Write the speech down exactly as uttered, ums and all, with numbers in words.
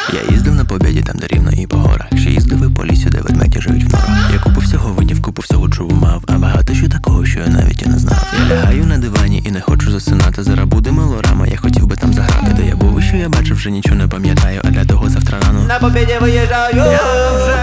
Я їздив на Побєді, там де рівно і по горах. Ще їздив і по лісі, де ведмеді живуть в норах. Я купу всього видів, купу всього чув мав. А багато що такого, що я навіть і не знав. Я лягаю на дивані і не хочу засинати. Зараз буде мелорама, я хотів би там заграти. Де я був і що я бачив, вже нічого не пам'ятаю. А для того завтра рано на Побєді виїжджаю. Я вже